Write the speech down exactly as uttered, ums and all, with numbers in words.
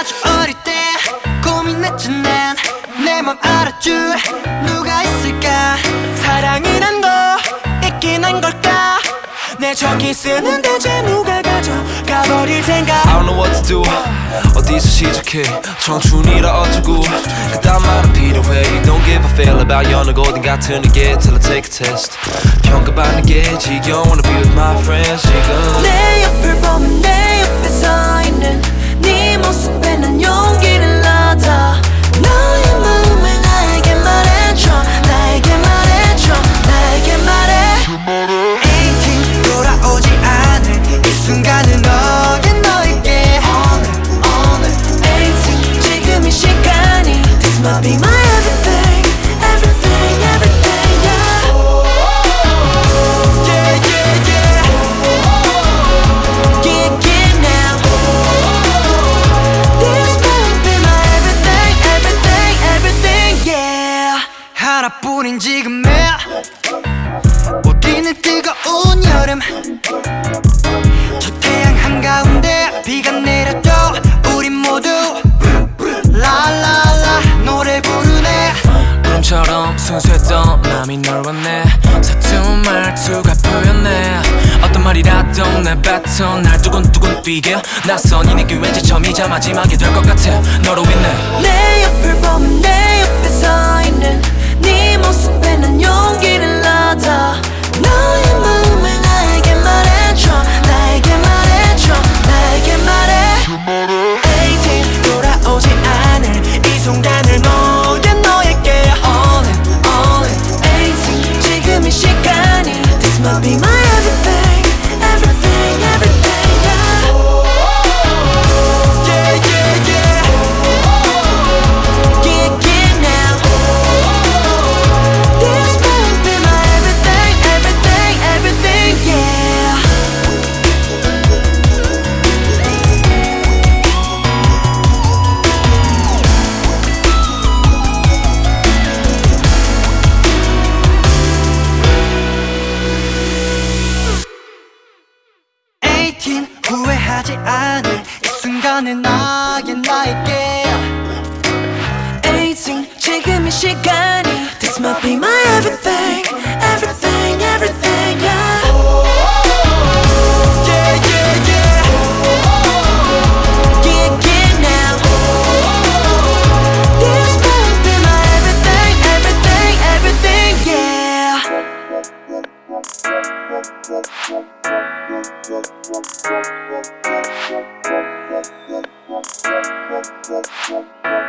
아주 어릴 때 고민했지 난 내 맘 알아줄 누가 있을까. 사랑이란 거 있긴 한 걸까. 내 저기 쓰는 대체 누가 가져가버릴 생각. I don't know what to do. 어디서 시작해 청춘이라 어쩌고 그딴 말은 필요해. You don't give a feel about 여느 어딘 같은 게 till I take a test. 평가받는 게 지겨워. Wanna be with my friends 지금. 내 옆을 보면 내 옆에 서 있는 네 모습에 난 용기를 얻어. 너의 마음을 나에게 말해줘. 나에게 말해줘. 나에게 말해. eighteen 돌아오지 않을 이 순간은 너의 너에게 오늘 오늘 eighteen 지금 이 시간이 This might be my everything everything everything yeah. Yeah yeah yeah Yeah yeah now This might be my everything everything everything yeah. 하나뿐인 지금의 우리는 뜨거운 여름. 저 태양 한가운데 비가 내려도 우린 모두 라라라 노래 부르네. 꿈처럼 순수했던 맘이 널 원해. 서툰 말투가 보였네. 어떤 말이라도 내뱉어 날 두근두근 뛰게. 낯선 이 느낌 왠지 처음이자 마지막이 될 것 같아. 너로 인해 내 옆을 보면 내 옆에 서 있는 네 모습에 난 용기를 얻어. 너의 마음을 나에게 말해줘. 나에게 말해줘. 나에게 말해. eighteen 돌아오지 않을 이 순간을 너의 너에게 all in all in eighteen 지금 이 시간이 This might be my everything everything everything yeah. Yeah yeah yeah Yeah yeah now This might be my everything everything everything yeah. eighteen 후회하지 않을 이 순간을 나의 나에게 eighteen 지금 이 시간이 This might be my everything everything everything yeah. Yeah yeah yeah Yeah yeah now This might be my everything everything everything yeah.